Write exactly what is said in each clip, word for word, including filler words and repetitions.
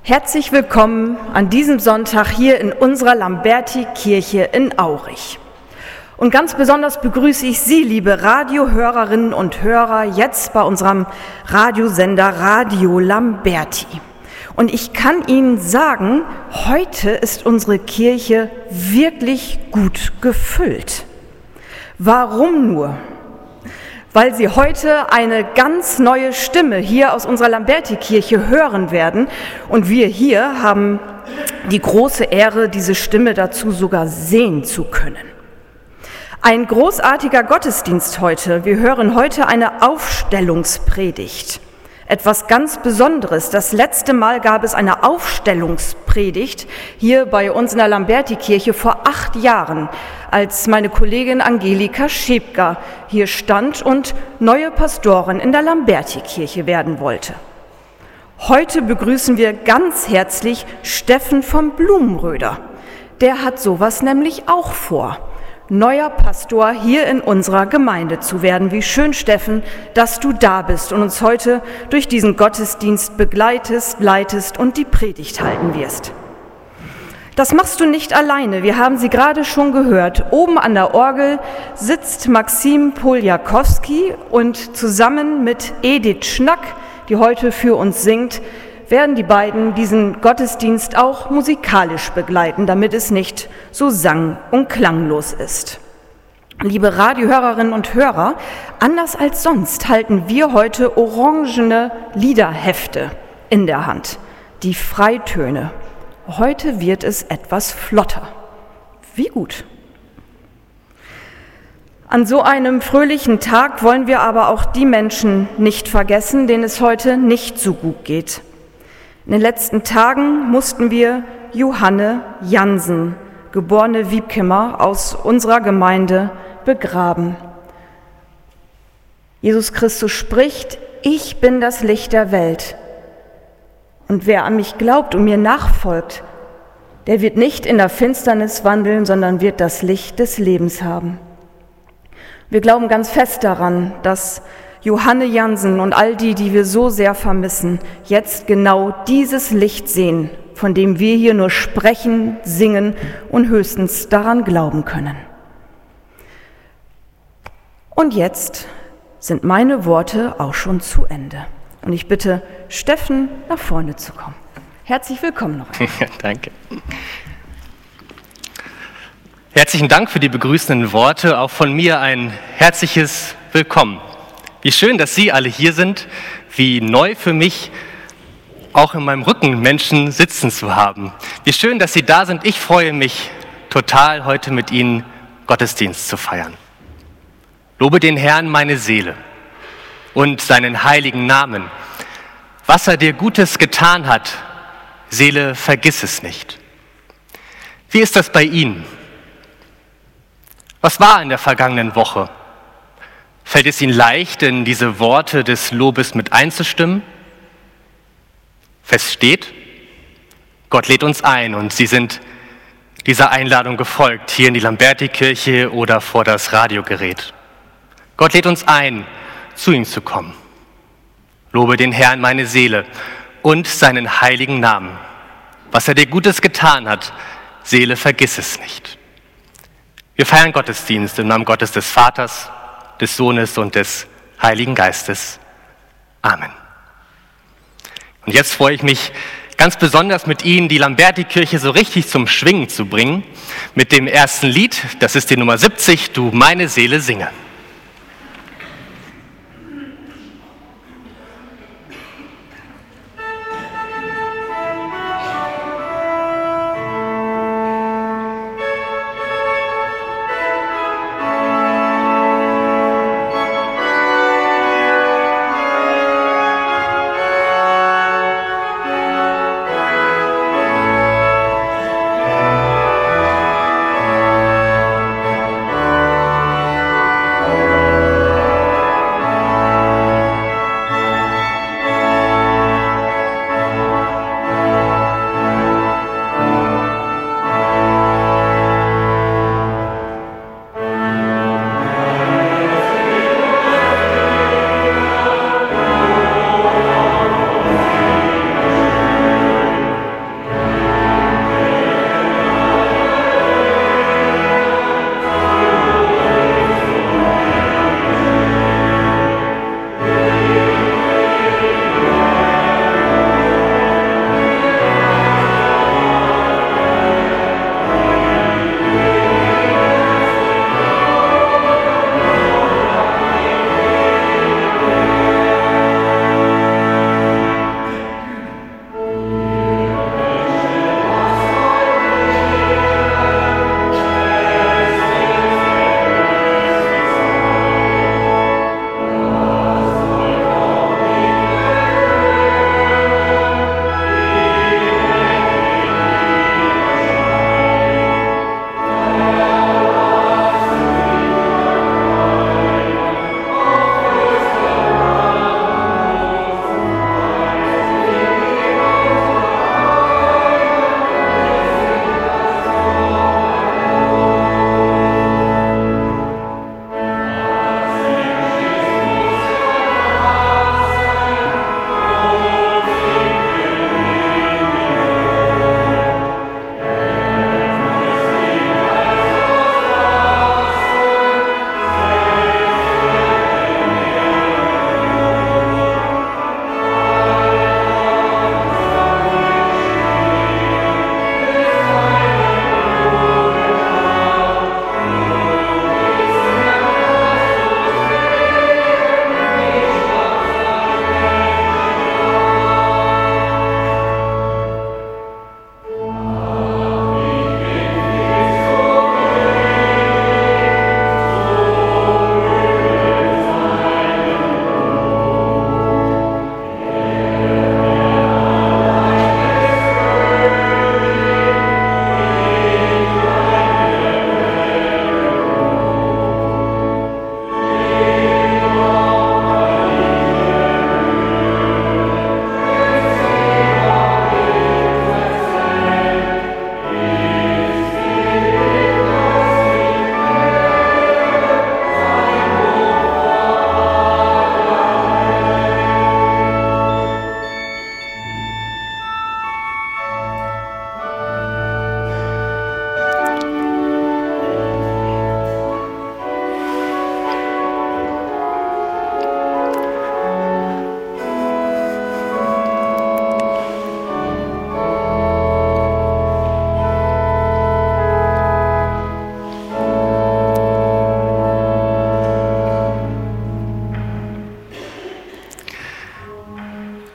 Herzlich willkommen an diesem Sonntag hier in unserer Lamberti-Kirche in Aurich. Und ganz besonders begrüße ich Sie, liebe Radiohörerinnen und Hörer, jetzt bei unserem Radiosender Radio Lamberti. Und ich kann Ihnen sagen, heute ist unsere Kirche wirklich gut gefüllt. Warum nur? Weil Sie heute eine ganz neue Stimme hier aus unserer Lamberti-Kirche hören werden. Und wir hier haben die große Ehre, diese Stimme dazu sogar sehen zu können. Ein großartiger Gottesdienst heute. Wir hören heute eine Aufstellungspredigt. Etwas ganz Besonderes. Das letzte Mal gab es eine Aufstellungspredigt hier bei uns in der Lamberti-Kirche vor acht Jahren, als meine Kollegin Angelika Schepka hier stand und neue Pastorin in der Lamberti-Kirche werden wollte. Heute begrüßen wir ganz herzlich Steffen vom Blumenröder. Der hat sowas nämlich auch vor, neuer Pastor hier in unserer Gemeinde zu werden. Wie schön, Steffen, dass du da bist und uns heute durch diesen Gottesdienst begleitest, leitest und die Predigt halten wirst. Das machst du nicht alleine, wir haben sie gerade schon gehört. Oben an der Orgel sitzt Maxim Poljakowski und zusammen mit Edith Schnack, die heute für uns singt, werden die beiden diesen Gottesdienst auch musikalisch begleiten, damit es nicht so sang- und klanglos ist. Liebe Radiohörerinnen und Hörer, anders als sonst halten wir heute orangene Liederhefte in der Hand, die Freitöne. Heute wird es etwas flotter. Wie gut. An so einem fröhlichen Tag wollen wir aber auch die Menschen nicht vergessen, denen es heute nicht so gut geht. In den letzten Tagen mussten wir Johanne Jansen, geborene Wiebkemer, aus unserer Gemeinde begraben. Jesus Christus spricht: Ich bin das Licht der Welt. Und wer an mich glaubt und mir nachfolgt, der wird nicht in der Finsternis wandeln, sondern wird das Licht des Lebens haben. Wir glauben ganz fest daran, dass Johanne Jansen und all die, die wir so sehr vermissen, jetzt genau dieses Licht sehen, von dem wir hier nur sprechen, singen und höchstens daran glauben können. Und jetzt sind meine Worte auch schon zu Ende. Und ich bitte Steffen, nach vorne zu kommen. Herzlich willkommen noch einmal. Danke. Herzlichen Dank für die begrüßenden Worte. Auch von mir ein herzliches Willkommen. Wie schön, dass Sie alle hier sind. Wie neu für mich, auch in meinem Rücken Menschen sitzen zu haben. Wie schön, dass Sie da sind. Ich freue mich total, heute mit Ihnen Gottesdienst zu feiern. Lobe den Herrn, meine Seele, und seinen heiligen Namen. Was er dir Gutes getan hat, Seele, vergiss es nicht. Wie ist das bei Ihnen? Was war in der vergangenen Woche? Fällt es Ihnen leicht, in diese Worte des Lobes mit einzustimmen? Fest steht, Gott lädt uns ein und Sie sind dieser Einladung gefolgt, hier in die Lamberti-Kirche oder vor das Radiogerät. Gott lädt uns ein, zu ihm zu kommen. Lobe den Herrn, meine Seele, und seinen heiligen Namen. Was er dir Gutes getan hat, Seele, vergiss es nicht. Wir feiern Gottesdienst im Namen Gottes des Vaters, des Sohnes und des Heiligen Geistes. Amen. Und jetzt freue ich mich ganz besonders, mit Ihnen die Lamberti-Kirche so richtig zum Schwingen zu bringen, mit dem ersten Lied, das ist die Nummer siebzig, Du meine Seele singe. Musik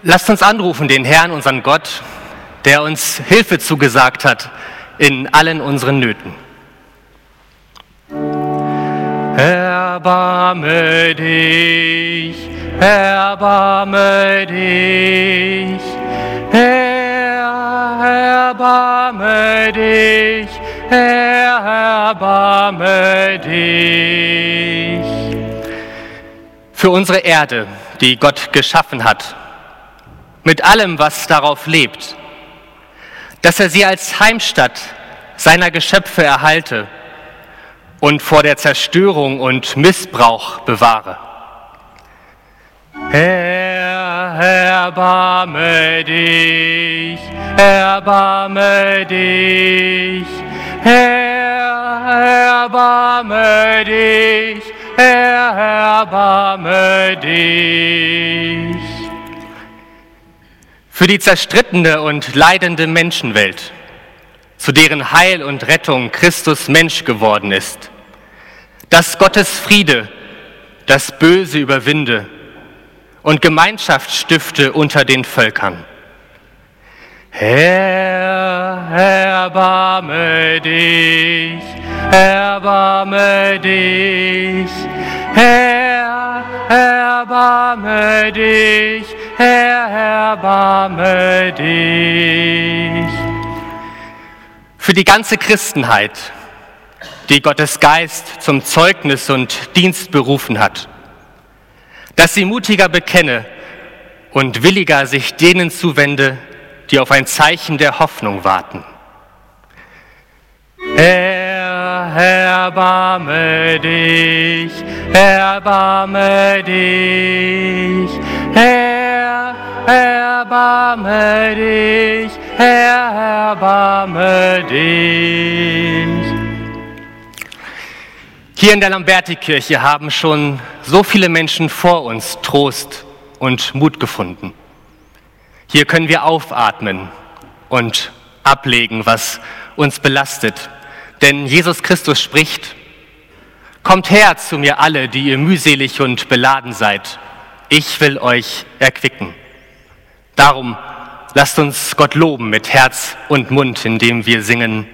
Lasst uns anrufen den Herrn, unseren Gott, der uns Hilfe zugesagt hat in allen unseren Nöten. Erbarme dich, erbarme dich, Herr, erbarme dich, Herr, erbarme dich. Für unsere Erde, die Gott geschaffen hat, mit allem, was darauf lebt, dass er sie als Heimstatt seiner Geschöpfe erhalte und vor der Zerstörung und Missbrauch bewahre. Herr, erbarme dich, erbarme dich, Herr, erbarme dich, Herr, erbarme dich. Für die zerstrittene und leidende Menschenwelt, zu deren Heil und Rettung Christus Mensch geworden ist, dass Gottes Friede das Böse überwinde und Gemeinschaft stifte unter den Völkern. Herr, erbarme dich, erbarme dich, Herr, erbarme dich, Herr, erbarme dich. Für die ganze Christenheit, die Gottes Geist zum Zeugnis und Dienst berufen hat, dass sie mutiger bekenne und williger sich denen zuwende, die auf ein Zeichen der Hoffnung warten. Herr, erbarme dich, erbarme dich, Herr, erbarme dich, Herr, erbarme dich. Hier in der Lamberti-Kirche haben schon so viele Menschen vor uns Trost und Mut gefunden. Hier können wir aufatmen und ablegen, was uns belastet. Denn Jesus Christus spricht: Kommt her zu mir alle, die ihr mühselig und beladen seid. Ich will euch erquicken. Darum lasst uns Gott loben mit Herz und Mund, indem wir singen: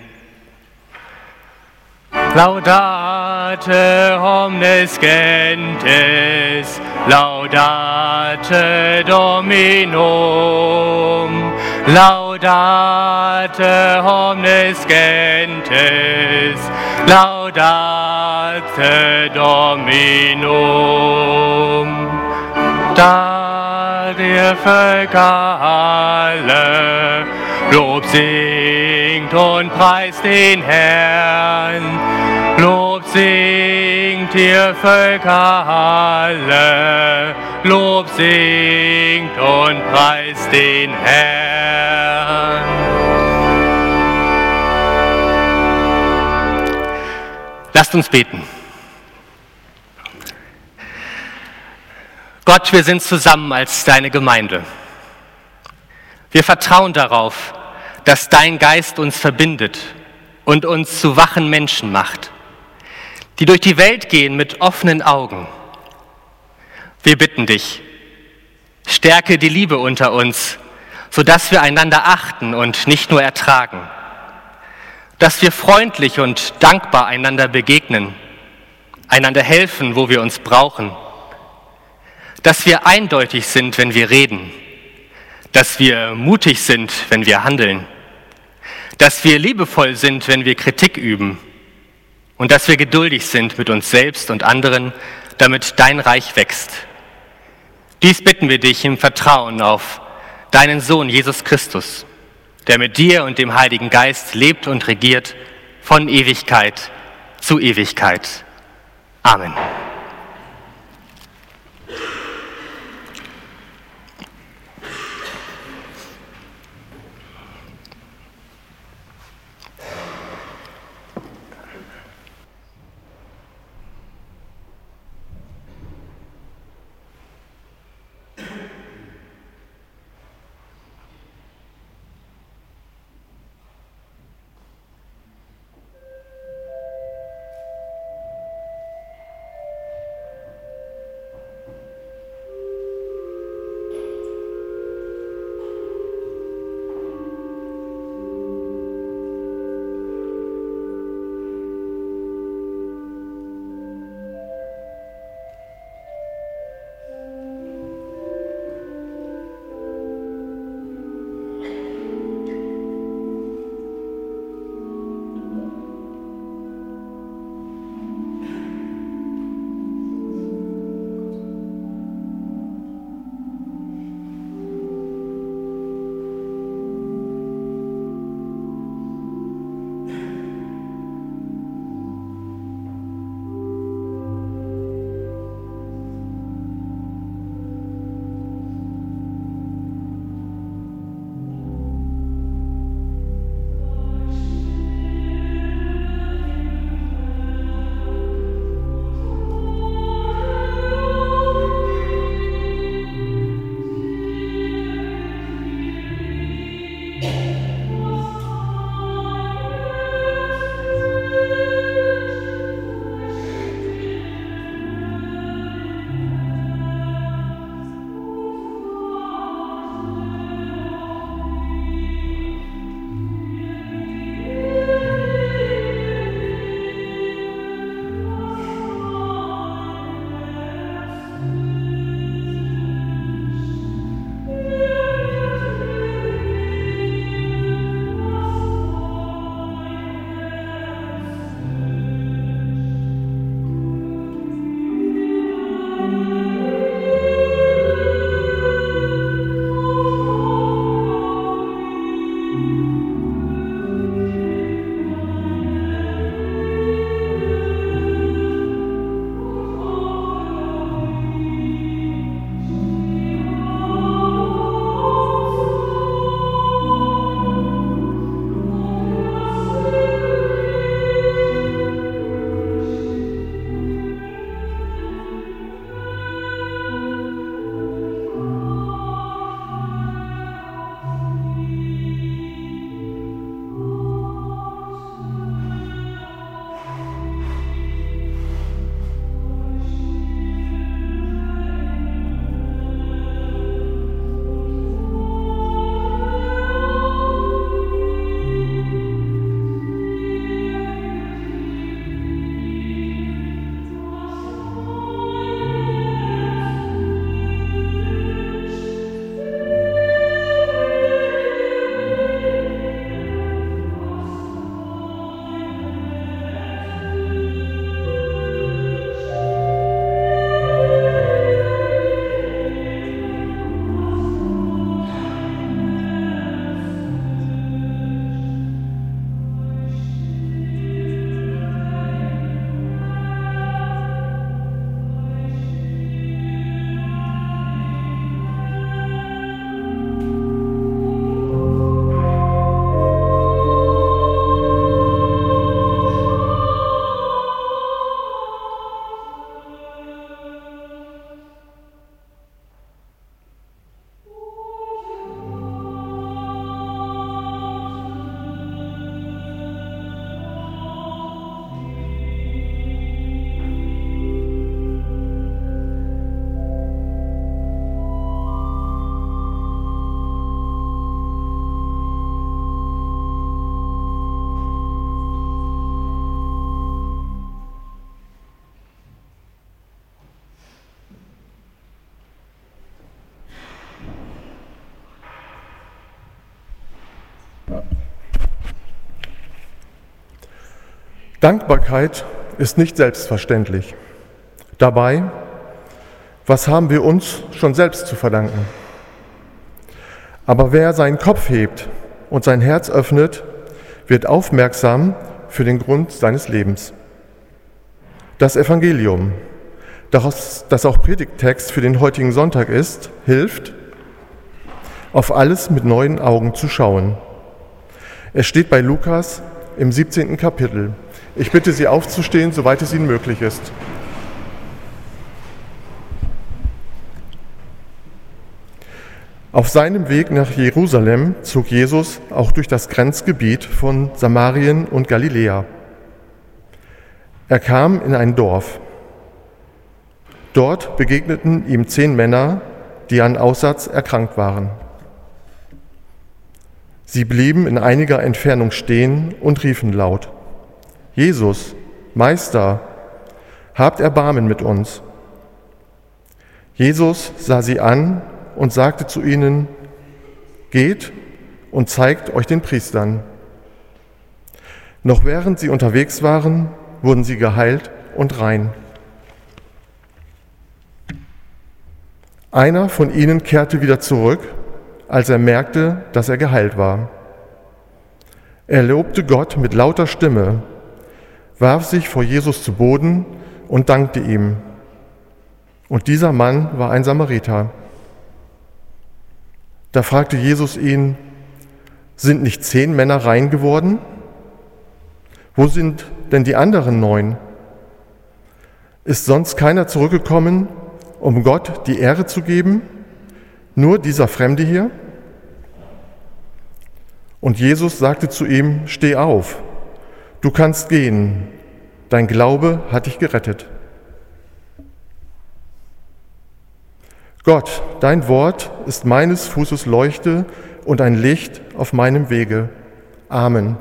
Laudate omnes gentes, laudate Dominum, laudate omnes gentes, laudate Dominum. Da der Völker alle Lob singt und preist den Herrn, Lob singt ihr Völker alle, Lob singt und preist den Herrn. Lasst uns beten. Gott, wir sind zusammen als deine Gemeinde. Wir vertrauen darauf, dass dein Geist uns verbindet und uns zu wachen Menschen macht, die durch die Welt gehen mit offenen Augen. Wir bitten dich, stärke die Liebe unter uns, sodass wir einander achten und nicht nur ertragen, dass wir freundlich und dankbar einander begegnen, einander helfen, wo wir uns brauchen, dass wir eindeutig sind, wenn wir reden, dass wir mutig sind, wenn wir handeln, dass wir liebevoll sind, wenn wir Kritik üben und dass wir geduldig sind mit uns selbst und anderen, damit dein Reich wächst. Dies bitten wir dich im Vertrauen auf deinen Sohn Jesus Christus, der mit dir und dem Heiligen Geist lebt und regiert von Ewigkeit zu Ewigkeit. Amen. Dankbarkeit ist nicht selbstverständlich. Dabei, was haben wir uns schon selbst zu verdanken? Aber wer seinen Kopf hebt und sein Herz öffnet, wird aufmerksam für den Grund seines Lebens. Das Evangelium, das auch Predigttext für den heutigen Sonntag ist, hilft, auf alles mit neuen Augen zu schauen. Es steht bei Lukas im siebzehnten Kapitel. Ich bitte Sie aufzustehen, soweit es Ihnen möglich ist. Auf seinem Weg nach Jerusalem zog Jesus auch durch das Grenzgebiet von Samarien und Galiläa. Er kam in ein Dorf. Dort begegneten ihm zehn Männer, die an Aussatz erkrankt waren. Sie blieben in einiger Entfernung stehen und riefen laut: Jesus, Meister, habt Erbarmen mit uns. Jesus sah sie an und sagte zu ihnen: Geht und zeigt euch den Priestern. Noch während sie unterwegs waren, wurden sie geheilt und rein. Einer von ihnen kehrte wieder zurück, als er merkte, dass er geheilt war. Er lobte Gott mit lauter Stimme, warf sich vor Jesus zu Boden und dankte ihm. Und dieser Mann war ein Samariter. Da fragte Jesus ihn: Sind nicht zehn Männer rein geworden? Wo sind denn die anderen neun? Ist sonst keiner zurückgekommen, um Gott die Ehre zu geben? Nur dieser Fremde hier? Und Jesus sagte zu ihm: Steh auf, du kannst gehen, dein Glaube hat dich gerettet. Gott, dein Wort ist meines Fußes Leuchte und ein Licht auf meinem Wege. Amen.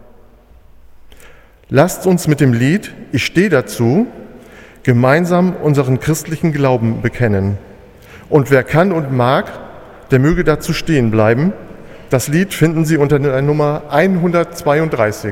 Lasst uns mit dem Lied Ich stehe dazu gemeinsam unseren christlichen Glauben bekennen. Und wer kann und mag, der möge dazu stehen bleiben. Das Lied finden Sie unter der Nummer hundertzweiunddreißig.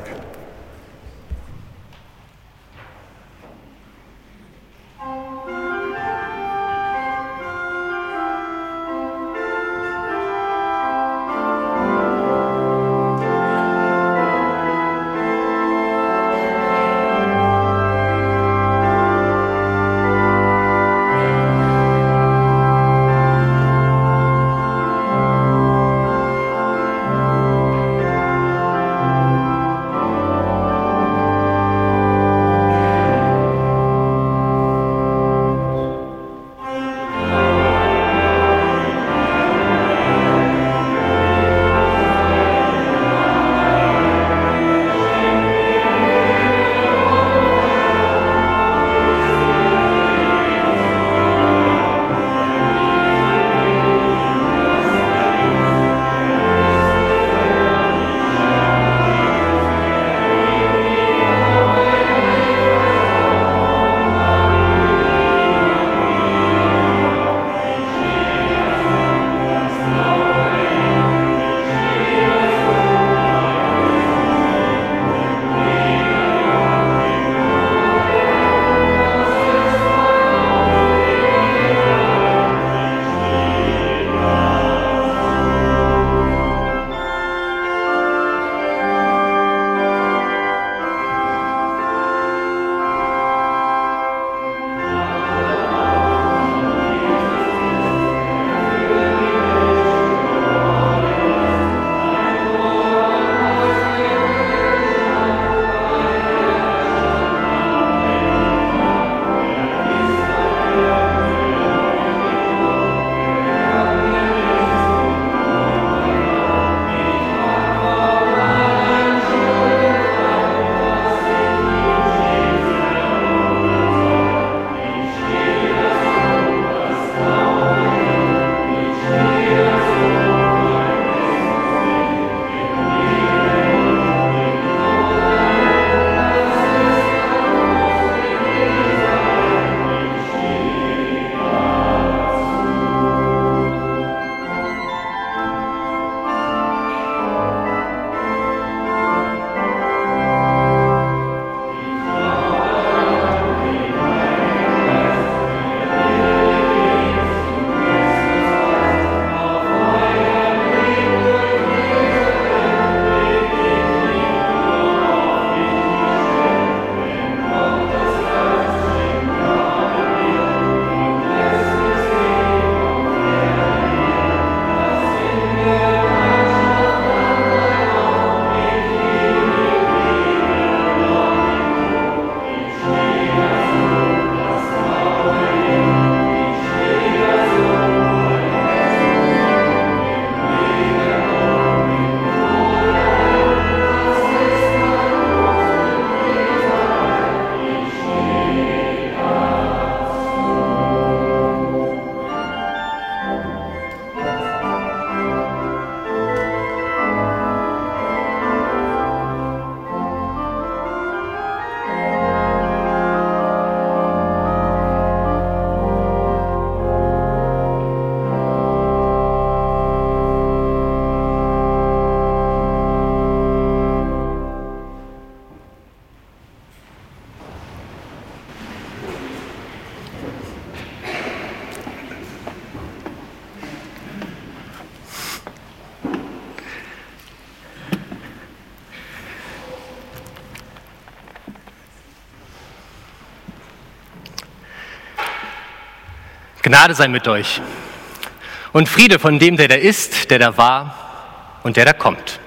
Gnade sei mit euch und Friede von dem, der da ist, der da war und der da kommt.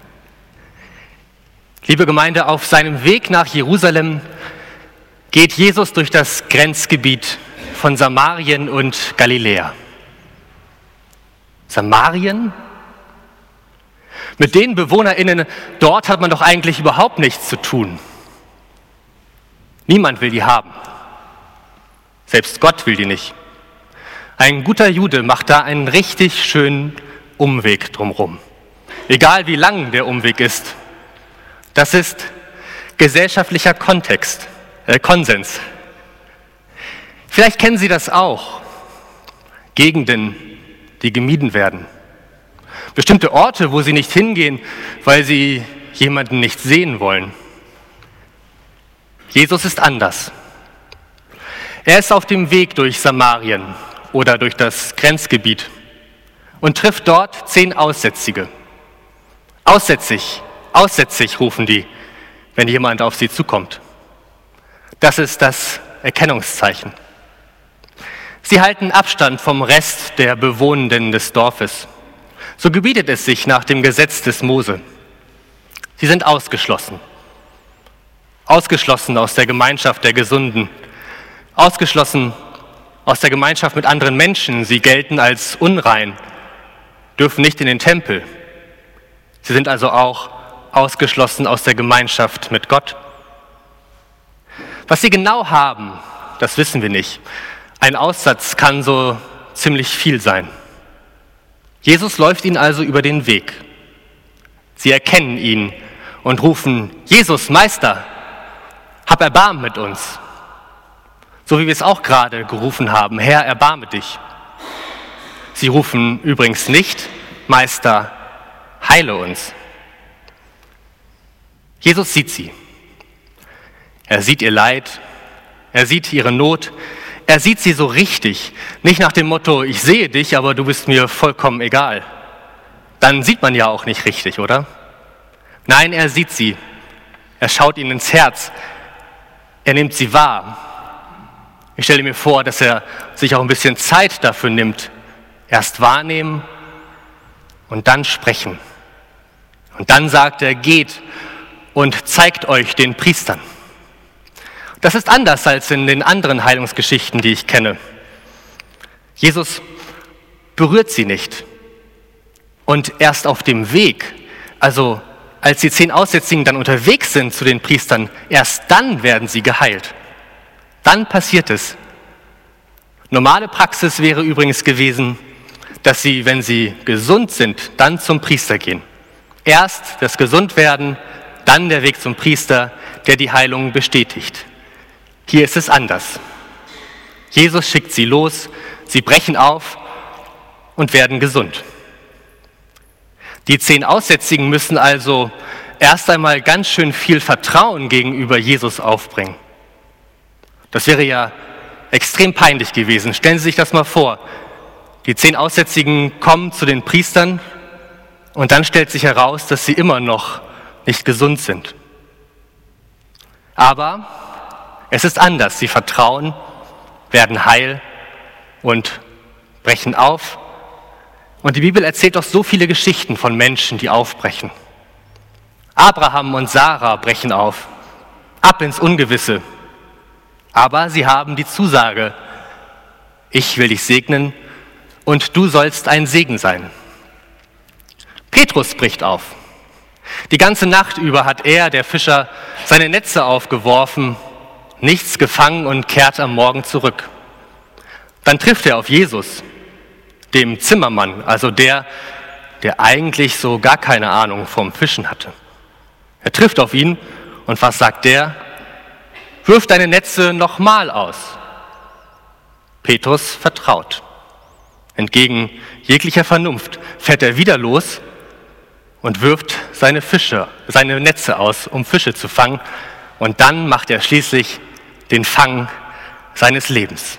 Liebe Gemeinde, auf seinem Weg nach Jerusalem geht Jesus durch das Grenzgebiet von Samarien und Galiläa. Samarien? Mit den BewohnerInnen dort hat man doch eigentlich überhaupt nichts zu tun. Niemand will die haben. Selbst Gott will die nicht. Ein guter Jude macht da einen richtig schönen Umweg drumherum. Egal wie lang der Umweg ist. Das ist gesellschaftlicher Kontext, äh, Konsens. Vielleicht kennen Sie das auch. Gegenden, die gemieden werden. Bestimmte Orte, wo Sie nicht hingehen, weil Sie jemanden nicht sehen wollen. Jesus ist anders. Er ist auf dem Weg durch Samarien oder durch das Grenzgebiet und trifft dort zehn Aussätzige. Aussätzig, aussätzig rufen die, wenn jemand auf sie zukommt. Das ist das Erkennungszeichen. Sie halten Abstand vom Rest der Bewohnenden des Dorfes. So gebietet es sich nach dem Gesetz des Mose. Sie sind ausgeschlossen. Ausgeschlossen aus der Gemeinschaft der Gesunden. Ausgeschlossen aus der Gemeinschaft mit anderen Menschen. Sie gelten als unrein, dürfen nicht in den Tempel. Sie sind also auch ausgeschlossen aus der Gemeinschaft mit Gott. Was sie genau haben, das wissen wir nicht. Ein Aussatz kann so ziemlich viel sein. Jesus läuft ihnen also über den Weg. Sie erkennen ihn und rufen: Jesus, Meister, hab Erbarmen mit uns. So wie wir es auch gerade gerufen haben: Herr, erbarme dich. Sie rufen übrigens nicht: Meister, heile uns. Jesus sieht sie. Er sieht ihr Leid, er sieht ihre Not, er sieht sie so richtig. Nicht nach dem Motto: Ich sehe dich, aber du bist mir vollkommen egal. Dann sieht man ja auch nicht richtig, oder? Nein, er sieht sie. Er schaut ihnen ins Herz. Er nimmt sie wahr. Ich stelle mir vor, dass er sich auch ein bisschen Zeit dafür nimmt. Erst wahrnehmen und dann sprechen. Und dann sagt er: Geht und zeigt euch den Priestern. Das ist anders als in den anderen Heilungsgeschichten, die ich kenne. Jesus berührt sie nicht. Und erst auf dem Weg, also als die zehn Aussätzigen dann unterwegs sind zu den Priestern, erst dann werden sie geheilt. Dann passiert es. Normale Praxis wäre übrigens gewesen, dass sie, wenn sie gesund sind, dann zum Priester gehen. Erst das Gesundwerden, dann der Weg zum Priester, der die Heilung bestätigt. Hier ist es anders. Jesus schickt sie los, sie brechen auf und werden gesund. Die zehn Aussätzigen müssen also erst einmal ganz schön viel Vertrauen gegenüber Jesus aufbringen. Das wäre ja extrem peinlich gewesen. Stellen Sie sich das mal vor. Die zehn Aussätzigen kommen zu den Priestern und dann stellt sich heraus, dass sie immer noch nicht gesund sind. Aber es ist anders. Sie vertrauen, werden heil und brechen auf. Und die Bibel erzählt doch so viele Geschichten von Menschen, die aufbrechen. Abraham und Sarah brechen auf, ab ins Ungewisse. Aber sie haben die Zusage: Ich will dich segnen und du sollst ein Segen sein. Petrus bricht auf. Die ganze Nacht über hat er, der Fischer, seine Netze aufgeworfen, nichts gefangen und kehrt am Morgen zurück. Dann trifft er auf Jesus, dem Zimmermann, also der, der eigentlich so gar keine Ahnung vom Fischen hatte. Er trifft auf ihn und was sagt der? Wirf deine Netze nochmal aus. Petrus vertraut. Entgegen jeglicher Vernunft fährt er wieder los und wirft seine Fische, seine Netze aus, um Fische zu fangen. Und dann macht er schließlich den Fang seines Lebens.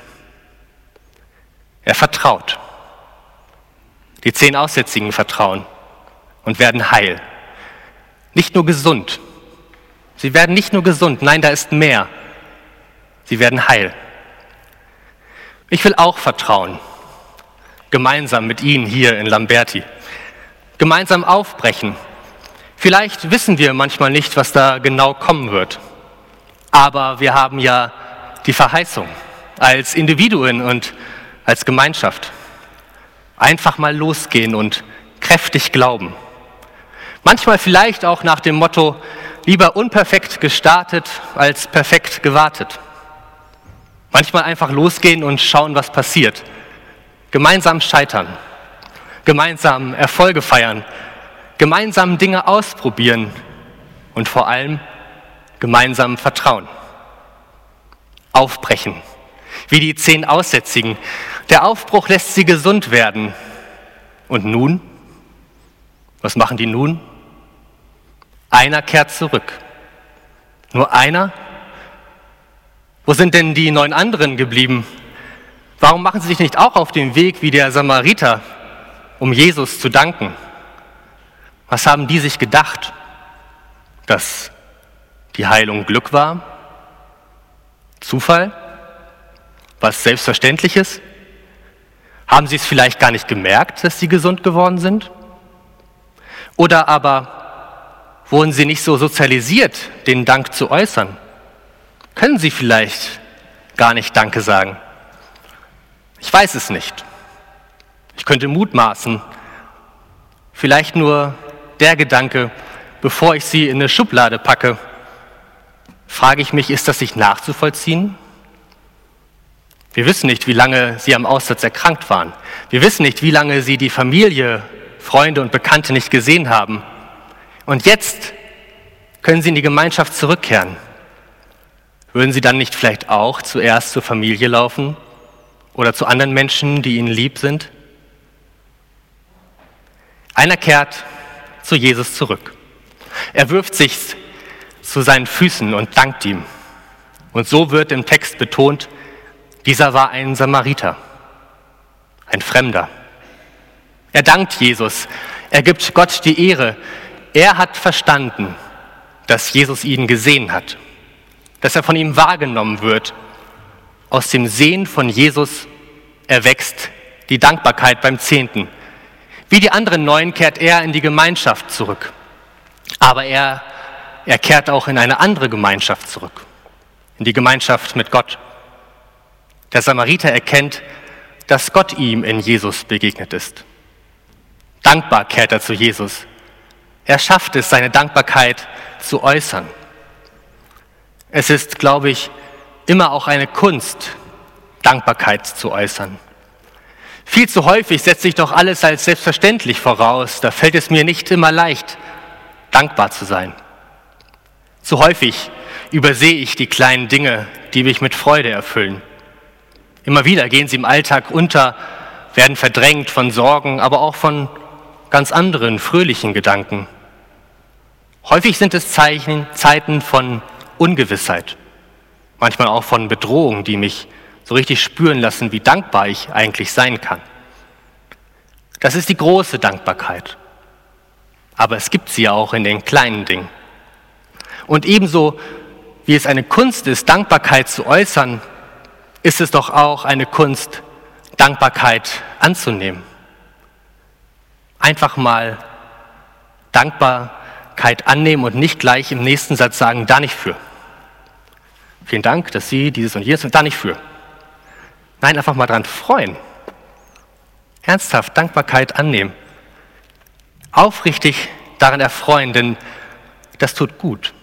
Er vertraut. Die zehn Aussätzigen vertrauen und werden heil. Nicht nur gesund. Sie werden nicht nur gesund, nein, da ist mehr. Sie werden heil. Ich will auch vertrauen, gemeinsam mit Ihnen hier in Lamberti, gemeinsam aufbrechen. Vielleicht wissen wir manchmal nicht, was da genau kommen wird, aber wir haben ja die Verheißung als Individuen und als Gemeinschaft. Einfach mal losgehen und kräftig glauben. Manchmal vielleicht auch nach dem Motto, lieber unperfekt gestartet als perfekt gewartet. Manchmal einfach losgehen und schauen, was passiert. Gemeinsam scheitern, gemeinsam Erfolge feiern, gemeinsam Dinge ausprobieren und vor allem gemeinsam vertrauen. Aufbrechen, wie die zehn Aussätzigen. Der Aufbruch lässt sie gesund werden. Und nun? Was machen die nun? Einer kehrt zurück. Nur einer? Wo sind denn die neun anderen geblieben? Warum machen sie sich nicht auch auf den Weg wie der Samariter, um Jesus zu danken? Was haben die sich gedacht? Dass die Heilung Glück war? Zufall? Was Selbstverständliches? Haben sie es vielleicht gar nicht gemerkt, dass sie gesund geworden sind? Oder aber wurden sie nicht so sozialisiert, den Dank zu äußern? Können sie vielleicht gar nicht Danke sagen? Ich weiß es nicht. Ich könnte mutmaßen. Vielleicht nur der Gedanke, bevor ich sie in eine Schublade packe, frage ich mich, ist das nicht nachzuvollziehen? Wir wissen nicht, wie lange sie am Aussatz erkrankt waren. Wir wissen nicht, wie lange sie die Familie, Freunde und Bekannte nicht gesehen haben. Und jetzt können sie in die Gemeinschaft zurückkehren. Würden sie dann nicht vielleicht auch zuerst zur Familie laufen oder zu anderen Menschen, die ihnen lieb sind? Einer kehrt zu Jesus zurück. Er wirft sich zu seinen Füßen und dankt ihm. Und so wird im Text betont, dieser war ein Samariter, ein Fremder. Er dankt Jesus, er gibt Gott die Ehre. Er hat verstanden, dass Jesus ihn gesehen hat, dass er von ihm wahrgenommen wird. Aus dem Sehen von Jesus erwächst die Dankbarkeit beim Zehnten. Wie die anderen Neun kehrt er in die Gemeinschaft zurück. Aber er, er kehrt auch in eine andere Gemeinschaft zurück, in die Gemeinschaft mit Gott. Der Samariter erkennt, dass Gott ihm in Jesus begegnet ist. Dankbar kehrt er zu Jesus. Er schafft es, seine Dankbarkeit zu äußern. Es ist, glaube ich, immer auch eine Kunst, Dankbarkeit zu äußern. Viel zu häufig setze ich doch alles als selbstverständlich voraus. Da fällt es mir nicht immer leicht, dankbar zu sein. Zu häufig übersehe ich die kleinen Dinge, die mich mit Freude erfüllen. Immer wieder gehen sie im Alltag unter, werden verdrängt von Sorgen, aber auch von ganz anderen, fröhlichen Gedanken. Häufig sind es Zeichen, Zeiten von Ungewissheit, manchmal auch von Bedrohung, die mich so richtig spüren lassen, wie dankbar ich eigentlich sein kann. Das ist die große Dankbarkeit. Aber es gibt sie auch in den kleinen Dingen. Und ebenso wie es eine Kunst ist, Dankbarkeit zu äußern, ist es doch auch eine Kunst, Dankbarkeit anzunehmen. Einfach mal Dankbarkeit annehmen und nicht gleich im nächsten Satz sagen, da nicht für. Vielen Dank, dass Sie dieses und jenes und da nicht für. Nein, einfach mal dran freuen. Ernsthaft Dankbarkeit annehmen. Aufrichtig daran erfreuen, denn das tut gut.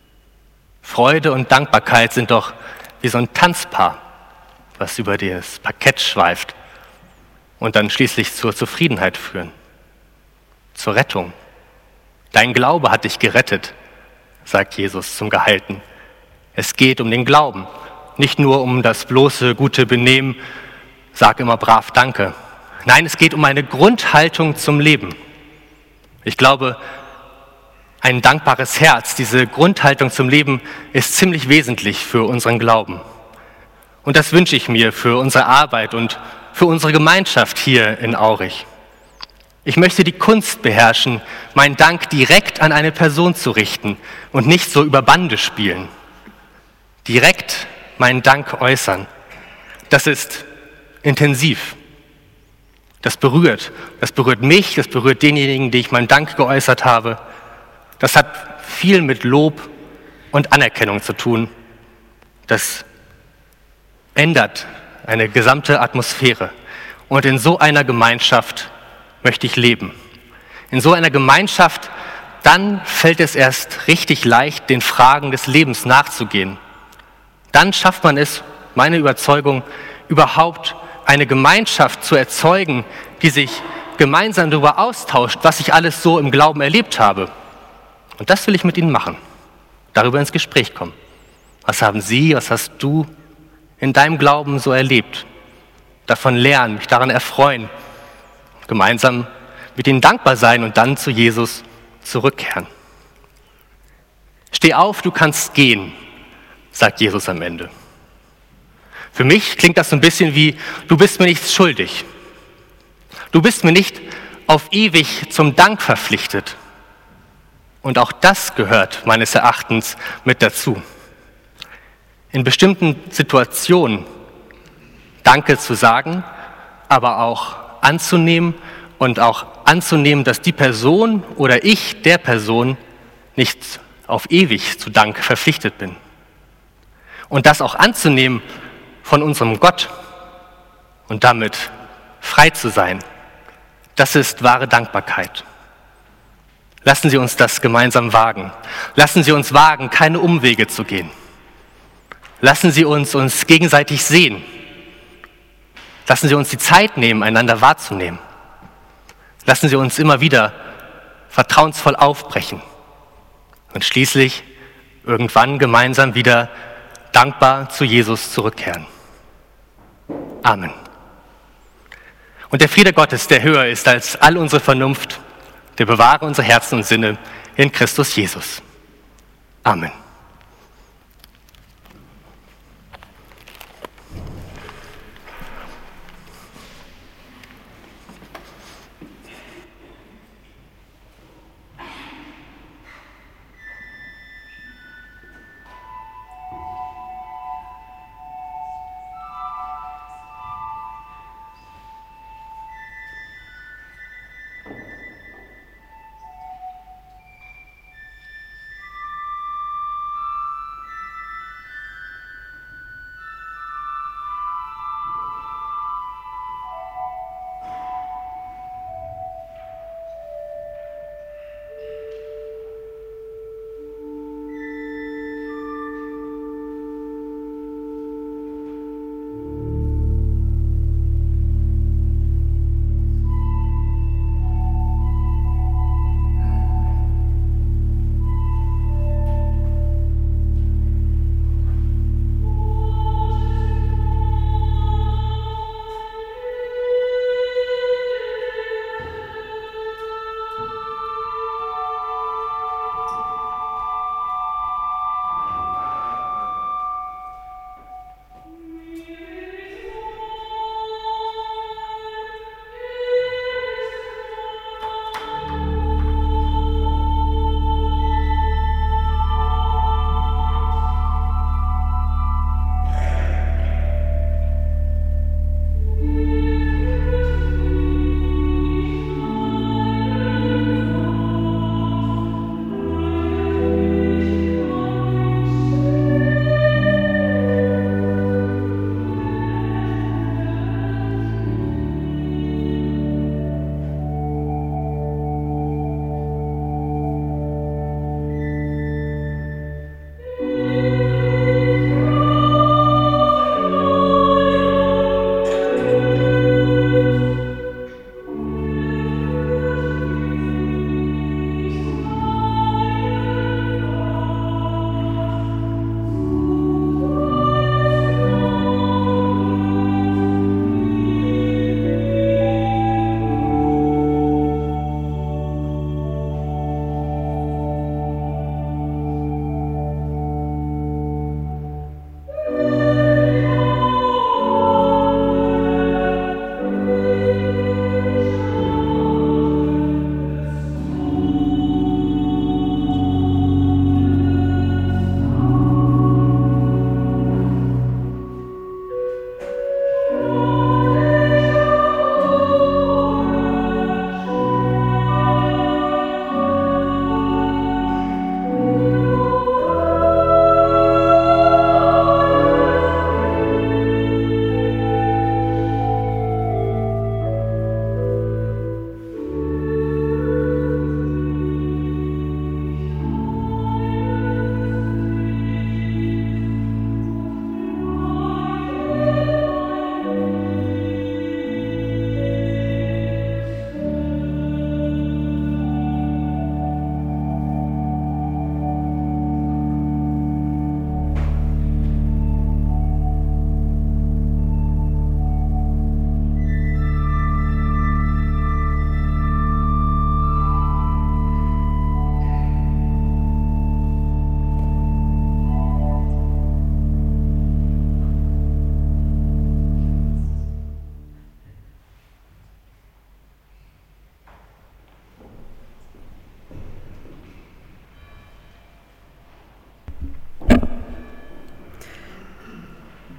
Freude und Dankbarkeit sind doch wie so ein Tanzpaar, was über das Parkett schweift und dann schließlich zur Zufriedenheit führen, zur Rettung. Dein Glaube hat dich gerettet, sagt Jesus zum Geheilten. Es geht um den Glauben, nicht nur um das bloße gute Benehmen, sag immer brav Danke. Nein, es geht um eine Grundhaltung zum Leben. Ich glaube, ein dankbares Herz, diese Grundhaltung zum Leben ist ziemlich wesentlich für unseren Glauben. Und das wünsche ich mir für unsere Arbeit und für unsere Gemeinschaft hier in Aurich. Ich möchte die Kunst beherrschen, meinen Dank direkt an eine Person zu richten und nicht so über Bande spielen. Direkt meinen Dank äußern. Das ist intensiv. Das berührt. Das berührt mich, das berührt denjenigen, die ich meinen Dank geäußert habe. Das hat viel mit Lob und Anerkennung zu tun. Das ändert eine gesamte Atmosphäre. Und in so einer Gemeinschaft möchte ich leben. In so einer Gemeinschaft, dann fällt es erst richtig leicht, den Fragen des Lebens nachzugehen. Dann schafft man es, meine Überzeugung, überhaupt eine Gemeinschaft zu erzeugen, die sich gemeinsam darüber austauscht, was ich alles so im Glauben erlebt habe. Und das will ich mit Ihnen machen. Darüber ins Gespräch kommen. Was haben Sie, was hast du in deinem Glauben so erlebt? Davon lernen, mich daran erfreuen, gemeinsam mit ihnen dankbar sein und dann zu Jesus zurückkehren. Steh auf, du kannst gehen, sagt Jesus am Ende. Für mich klingt das so ein bisschen wie, du bist mir nichts schuldig. Du bist mir nicht auf ewig zum Dank verpflichtet. Und auch das gehört meines Erachtens mit dazu. In bestimmten Situationen Danke zu sagen, aber auch anzunehmen und auch anzunehmen, dass die Person oder ich der Person nicht auf ewig zu Dank verpflichtet bin. Und das auch anzunehmen von unserem Gott und damit frei zu sein, das ist wahre Dankbarkeit. Lassen Sie uns das gemeinsam wagen. Lassen Sie uns wagen, keine Umwege zu gehen. Lassen Sie uns uns gegenseitig sehen. Lassen Sie uns die Zeit nehmen, einander wahrzunehmen. Lassen Sie uns immer wieder vertrauensvoll aufbrechen und schließlich irgendwann gemeinsam wieder dankbar zu Jesus zurückkehren. Amen. Und der Friede Gottes, der höher ist als all unsere Vernunft, der bewahre unsere Herzen und Sinne in Christus Jesus. Amen.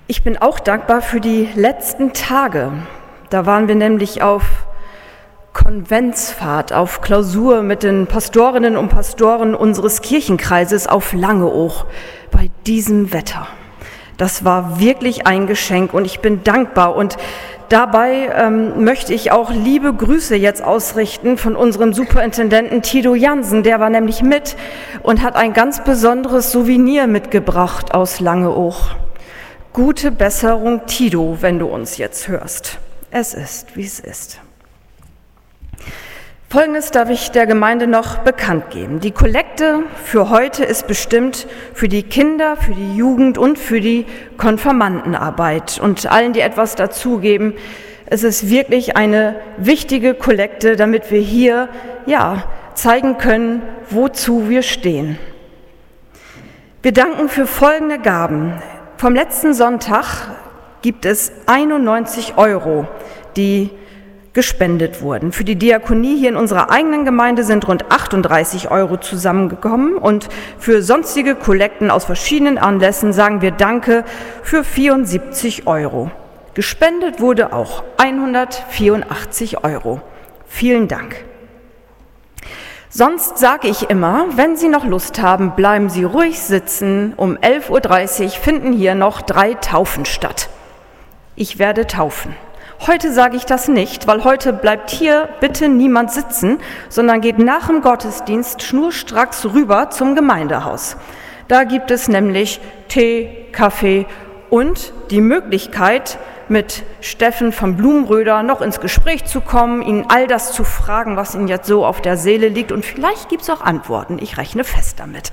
Ich bin auch dankbar für die letzten Tage. Da waren wir nämlich auf Konventsfahrt, auf Klausur mit den Pastorinnen und Pastoren unseres Kirchenkreises auf Langeoog bei diesem Wetter. Das war wirklich ein Geschenk und ich bin dankbar. Und dabei ähm, möchte ich auch liebe Grüße jetzt ausrichten von unserem Superintendenten Tito Jansen. Der war nämlich mit und hat ein ganz besonderes Souvenir mitgebracht aus Langeoog. Gute Besserung, Tito, wenn du uns jetzt hörst. Es ist, wie es ist. Folgendes darf ich der Gemeinde noch bekannt geben. Die Kollekte für heute ist bestimmt für die Kinder, für die Jugend und für die Konfirmandenarbeit. Und allen, die etwas dazugeben, es ist wirklich eine wichtige Kollekte, damit wir hier ja, zeigen können, wozu wir stehen. Wir danken für folgende Gaben. Vom letzten Sonntag gibt es einundneunzig Euro, die gespendet wurden. Für die Diakonie hier in unserer eigenen Gemeinde sind rund achtunddreißig Euro zusammengekommen und für sonstige Kollekten aus verschiedenen Anlässen sagen wir Danke für vierundsiebzig Euro. Gespendet wurde auch hundertvierundachtzig Euro. Vielen Dank. Sonst sage ich immer, wenn Sie noch Lust haben, bleiben Sie ruhig sitzen. Um elf Uhr dreißig finden hier noch drei Taufen statt. Ich werde taufen. Heute sage ich das nicht, weil heute bleibt hier bitte niemand sitzen, sondern geht nach dem Gottesdienst schnurstracks rüber zum Gemeindehaus. Da gibt es nämlich Tee, Kaffee und die Möglichkeit, mit Steffen von Blumenröder noch ins Gespräch zu kommen, ihn all das zu fragen, was ihm jetzt so auf der Seele liegt. Und vielleicht gibt es auch Antworten. Ich rechne fest damit.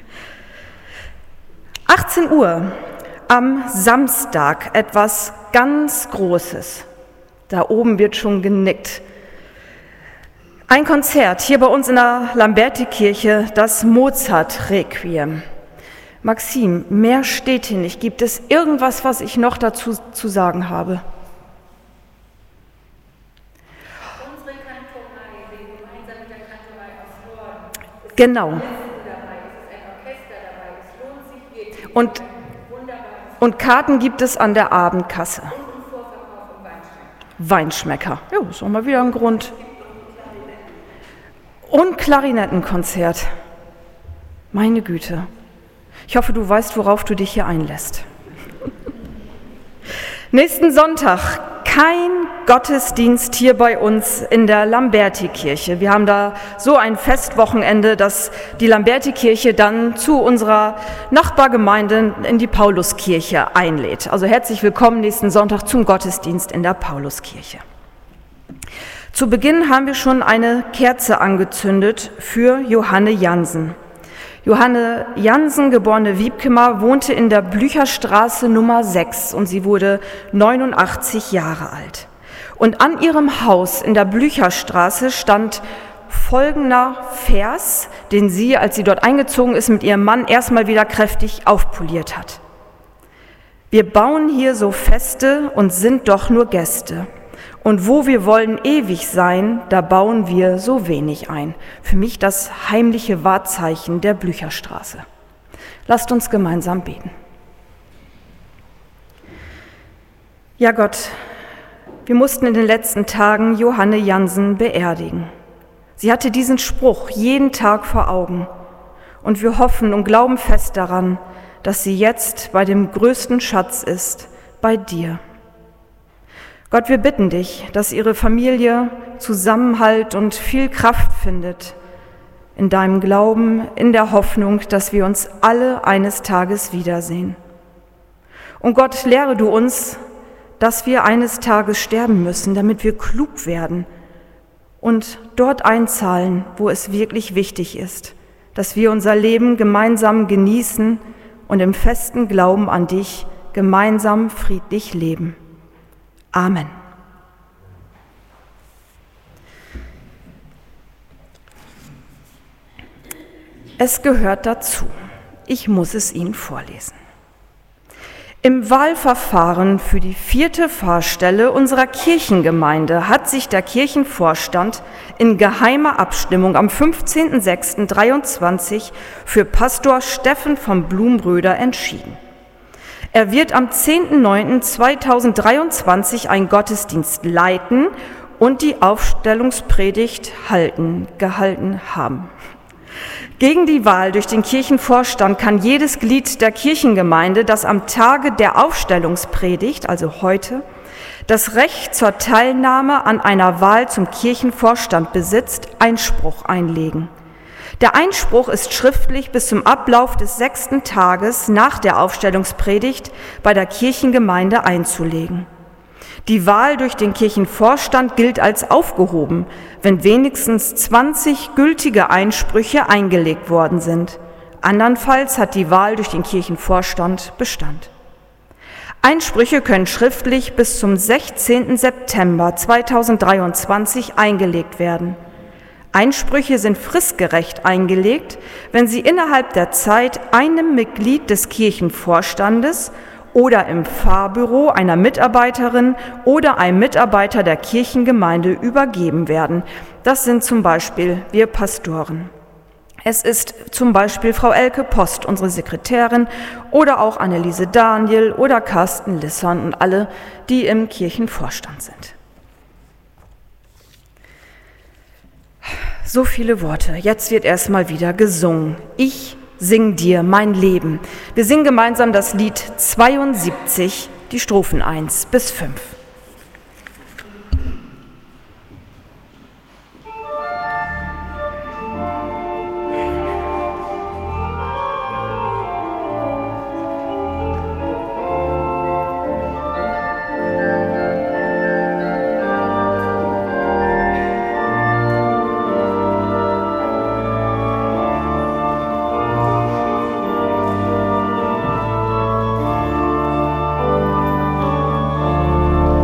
achtzehn Uhr am Samstag etwas ganz Großes. Da oben wird schon genickt. Ein Konzert hier bei uns in der Lamberti-Kirche, das Mozart-Requiem. Maxim, mehr steht hier nicht. Gibt es irgendwas, was ich noch dazu zu sagen habe? Unsere Kantorei, wir gemeinsam mit der Kantorei aus Norden. Genau. Dabei, es ist ein Orchester dabei, es lohnt sich wirklich. Und, und Karten gibt es an der Abendkasse. Und im Vorverkauf im Weinschmecker. Weinschmecker. Ja, ist auch mal wieder ein Grund. Und Klarinettenkonzert. Meine Güte. Ich hoffe, du weißt, worauf du dich hier einlässt. Nächsten Sonntag kein Gottesdienst hier bei uns in der Lamberti-Kirche. Wir haben da so ein Festwochenende, dass die Lamberti-Kirche dann zu unserer Nachbargemeinde in die Pauluskirche einlädt. Also herzlich willkommen nächsten Sonntag zum Gottesdienst in der Pauluskirche. Zu Beginn haben wir schon eine Kerze angezündet für Johanne Jansen. Johanne Jansen, geborene Wiebkemer, wohnte in der Blücherstraße Nummer sechs und sie wurde neunundachtzig Jahre alt. Und an ihrem Haus in der Blücherstraße stand folgender Vers, den sie, als sie dort eingezogen ist, mit ihrem Mann erstmal wieder kräftig aufpoliert hat. Wir bauen hier so Feste und sind doch nur Gäste. Und wo wir wollen ewig sein, da bauen wir so wenig ein. Für mich das heimliche Wahrzeichen der Blücherstraße. Lasst uns gemeinsam beten. Ja Gott, wir mussten in den letzten Tagen Johanne Jansen beerdigen. Sie hatte diesen Spruch jeden Tag vor Augen. Und wir hoffen und glauben fest daran, dass sie jetzt bei dem größten Schatz ist, bei dir. Gott, wir bitten dich, dass ihre Familie Zusammenhalt und viel Kraft findet in deinem Glauben, in der Hoffnung, dass wir uns alle eines Tages wiedersehen. Und Gott, lehre du uns, dass wir eines Tages sterben müssen, damit wir klug werden und dort einzahlen, wo es wirklich wichtig ist, dass wir unser Leben gemeinsam genießen und im festen Glauben an dich gemeinsam friedlich leben. Amen. Es gehört dazu. Ich muss es Ihnen vorlesen. Im Wahlverfahren für die vierte Pfarrstelle unserer Kirchengemeinde hat sich der Kirchenvorstand in geheimer Abstimmung am fünfzehnten sechsten dreiundzwanzig für Pastor Steffen von Blumenröder entschieden. Er wird am zehnten neunten zweitausenddreiundzwanzig einen Gottesdienst leiten und die Aufstellungspredigt halten, gehalten haben. Gegen die Wahl durch den Kirchenvorstand kann jedes Glied der Kirchengemeinde, das am Tage der Aufstellungspredigt, also heute, das Recht zur Teilnahme an einer Wahl zum Kirchenvorstand besitzt, Einspruch einlegen. Der Einspruch ist schriftlich bis zum Ablauf des sechsten Tages nach der Aufstellungspredigt bei der Kirchengemeinde einzulegen. Die Wahl durch den Kirchenvorstand gilt als aufgehoben, wenn wenigstens zwanzig gültige Einsprüche eingelegt worden sind. Andernfalls hat die Wahl durch den Kirchenvorstand Bestand. Einsprüche können schriftlich bis zum sechzehnten September zweitausenddreiundzwanzig eingelegt werden. Einsprüche sind fristgerecht eingelegt, wenn sie innerhalb der Zeit einem Mitglied des Kirchenvorstandes oder im Pfarrbüro einer Mitarbeiterin oder einem Mitarbeiter der Kirchengemeinde übergeben werden. Das sind zum Beispiel wir Pastoren. Es ist zum Beispiel Frau Elke Post, unsere Sekretärin, oder auch Anneliese Daniel oder Carsten Lissern und alle, die im Kirchenvorstand sind. So viele Worte. Jetzt wird erstmal wieder gesungen. Ich sing dir mein Leben. Wir singen gemeinsam das Lied zweiundsiebzig, die Strophen eins bis fünf. Thank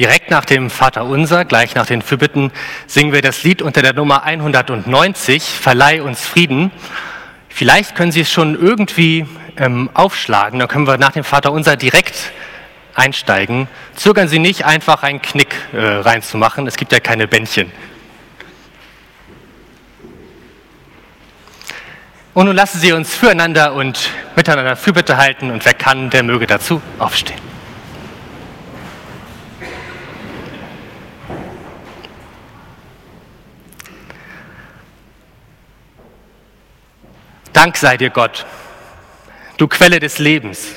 Direkt nach dem Vaterunser, gleich nach den Fürbitten, singen wir das Lied unter der Nummer hundertneunzig, Verleih uns Frieden. Vielleicht können Sie es schon irgendwie ähm, aufschlagen, dann können wir nach dem Vaterunser direkt einsteigen. Zögern Sie nicht, einfach einen Knick äh, reinzumachen, es gibt ja keine Bändchen. Und nun lassen Sie uns füreinander und miteinander Fürbitte halten und wer kann, der möge dazu aufstehen. Dank sei dir, Gott, du Quelle des Lebens.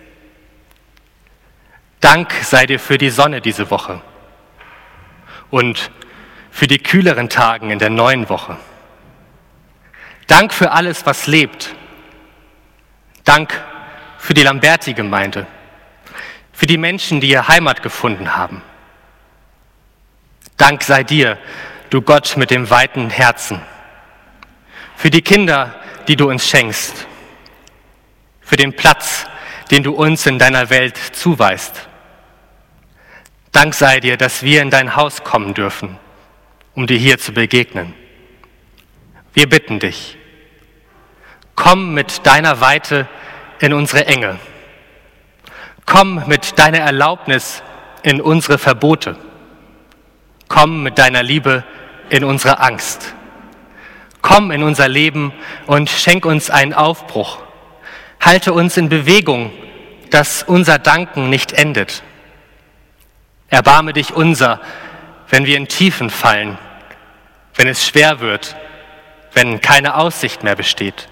Dank sei dir für die Sonne diese Woche und für die kühleren Tagen in der neuen Woche. Dank für alles, was lebt. Dank für die Lamberti-Gemeinde, für die Menschen, die ihr Heimat gefunden haben. Dank sei dir, du Gott mit dem weiten Herzen, für die Kinder, die du uns schenkst, für den Platz, den du uns in deiner Welt zuweist. Dank sei dir, dass wir in dein Haus kommen dürfen, um dir hier zu begegnen. Wir bitten dich, komm mit deiner Weite in unsere Enge. Komm mit deiner Erlaubnis in unsere Verbote. Komm mit deiner Liebe in unsere Angst. Komm in unser Leben und schenk uns einen Aufbruch. Halte uns in Bewegung, dass unser Danken nicht endet. Erbarme dich unser, wenn wir in Tiefen fallen, wenn es schwer wird, wenn keine Aussicht mehr besteht.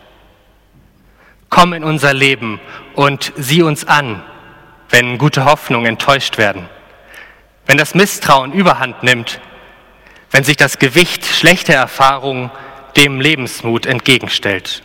Komm in unser Leben und sieh uns an, wenn gute Hoffnungen enttäuscht werden, wenn das Misstrauen Überhand nimmt, wenn sich das Gewicht schlechter Erfahrungen dem Lebensmut entgegenstellt.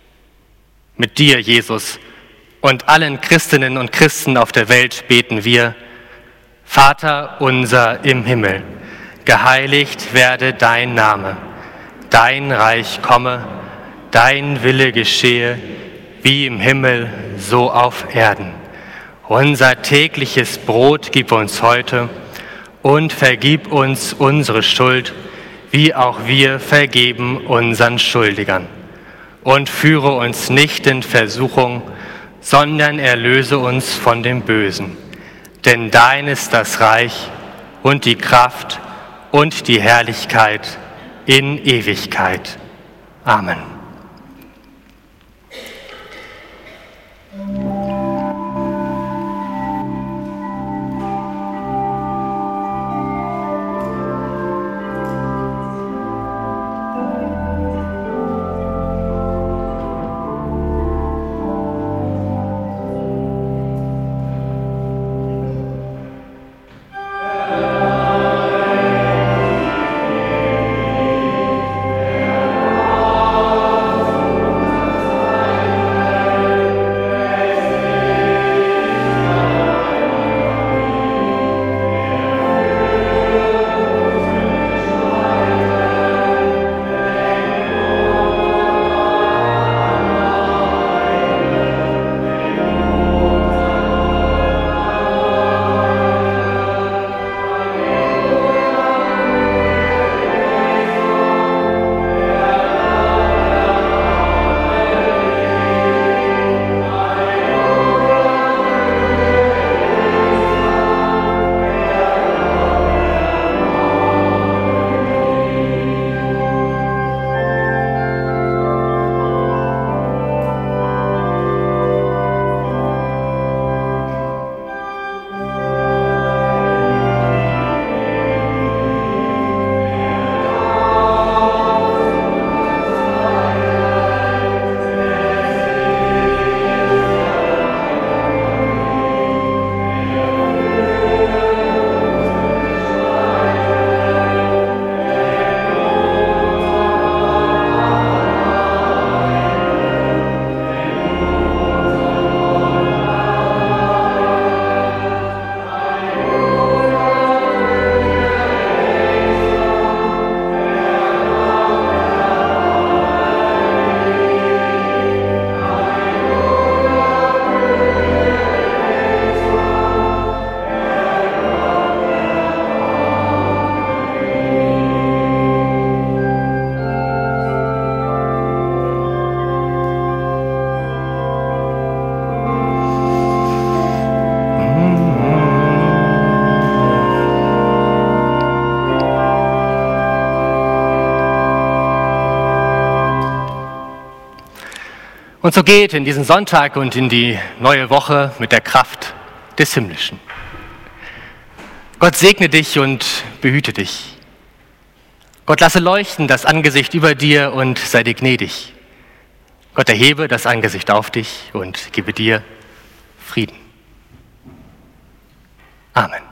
Mit dir, Jesus, und allen Christinnen und Christen auf der Welt beten wir: Vater unser im Himmel, geheiligt werde dein Name, dein Reich komme, dein Wille geschehe, wie im Himmel, so auf Erden. Unser tägliches Brot gib uns heute und vergib uns unsere Schuld, wie auch wir vergeben unseren Schuldigern. Und führe uns nicht in Versuchung, sondern erlöse uns von dem Bösen. Denn dein ist das Reich und die Kraft und die Herrlichkeit in Ewigkeit. Amen. Amen. Und so geht in diesen Sonntag und in die neue Woche mit der Kraft des Himmlischen. Gott segne dich und behüte dich. Gott lasse leuchten das Angesicht über dir und sei dir gnädig. Gott erhebe das Angesicht auf dich und gebe dir Frieden. Amen.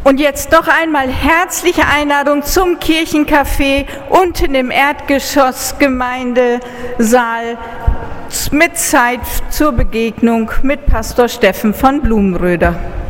Und jetzt doch einmal herzliche Einladung zum Kirchencafé unten im Erdgeschoss Gemeindesaal mit Zeit zur Begegnung mit Pastor Steffen von Blumenröder.